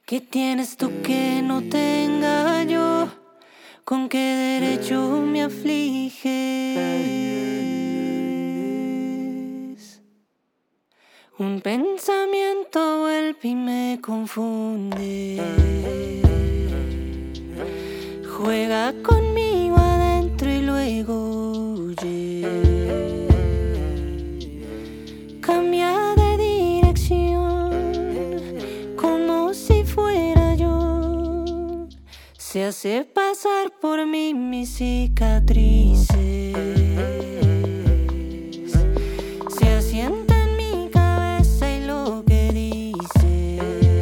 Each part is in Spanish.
¿Qué tienes tú que no tenga yo? ¿Con qué derecho me afliges? Un pensamiento vuelve y me confunde. Juega conmigo adentro y luego huye. Cambia de dirección como si fuera yo. Se hace pasar por mí mis cicatrices. Se asienta en mi cabeza y lo que dice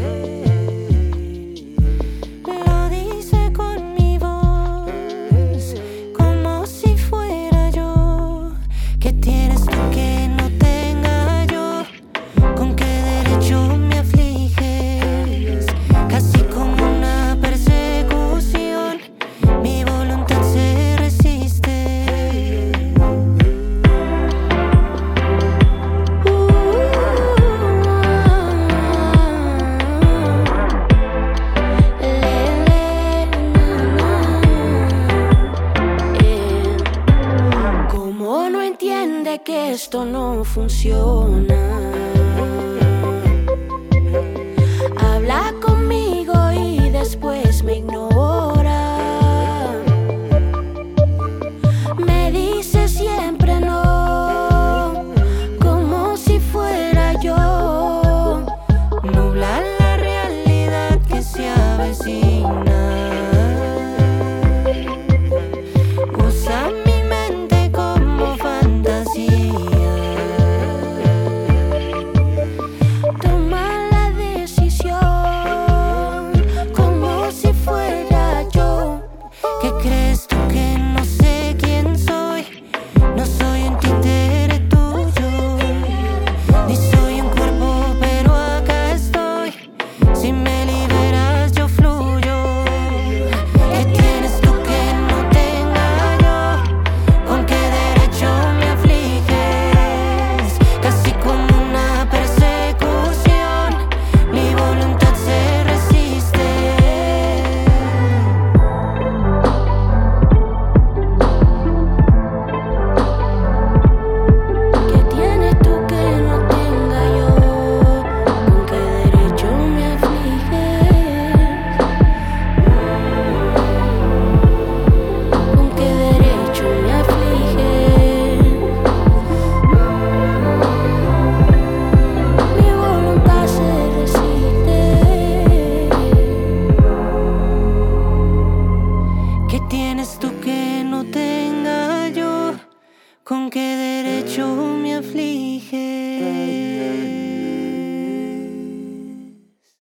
lo dice con mi voz, como si fuera yo. ¿Qué tienes tú que no tenga yo? ¿Con qué derecho me afliges? Casi como una persecución, mi voluntad se resiste. ¿Cómo no entiende que esto no funciona? Habla conmigo y después me ignora. Me dice siempre no, como si fuera yo. Nubla la realidad que se avecina. Usa mi mente como fantasía. Toma la decisión como si fuera yo. ¿Qué crees tú que no sé quién soy? No soy un títere tuyo, ni soy un cuerpo, pero acá estoy. Si me liberas yo fluyo. ¿Qué tienes tú que no tenga yo? ¿Con qué derecho me afliges? Casi como una persecución, mi voluntad se resiste. ¿Qué tienes tú que no tenga yo? ¿Con qué derecho me afliges? ¿Con qué derecho me afliges? Mi voluntad se resiste. ¿Qué tienes tú que no tenga yo? ¿Con qué derecho me afliges?